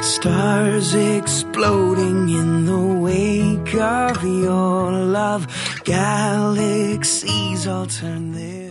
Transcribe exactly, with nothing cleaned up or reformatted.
Stars exploding in the wake of your love. Galaxies all turn their